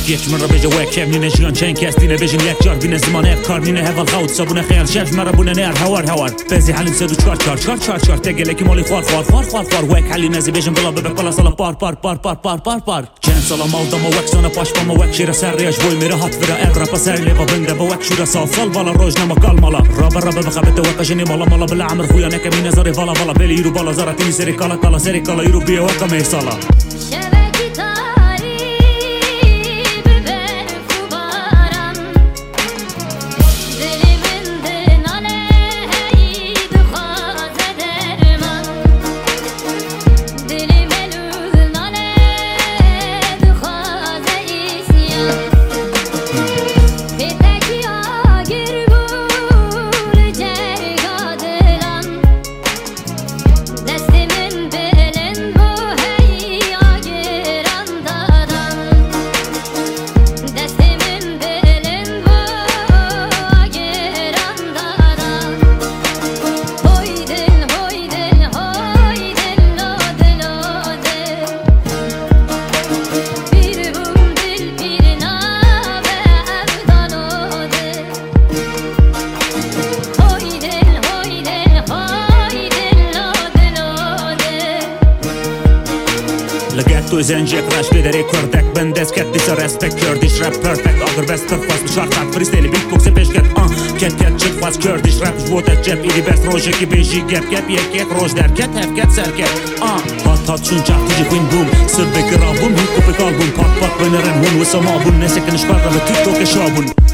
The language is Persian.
یک مرا بجا وکم نینه جیان چند کس دینه بجن یک جار بینه زمان افکار نینه هول خود صابونه خیال شف مرا بونه نیر هوار بزی حلیم سدو چار تگله کی مالی خوار وک حلی نزی بجن بلا ببک بلا سالا پار چند سالا مالدام و وک سانه پاش بام و وک شیر سر ریاش بوی میره هات فرا اغرا پسر لیبا بنده با وک شورا صافال بالا روش نما کال مالا رابا بخبت وک جنی مالا بلا عمر خویا نکمی نظری والا بلی یرو بالا زارتی سری کالا یرو بیا وک میسالا لگت تو زنجی کراش بدری کردک بندست کت دیس رسپکت کردیش رپ پرفکت آگر بست پرفاس بشار خط فریستیلی بیت بوکس پیش کت چک فاس کردیش رپ جوت جب ایدی بست روشه کی بیجی گپ یک روش در کت هف کت سر کت هات شون چاق تیجی کوین بوم سر بکرابون هیک کوپیک آلبوم پاک بینرن هون و سما بون نسکنش برا به تیک توک شابون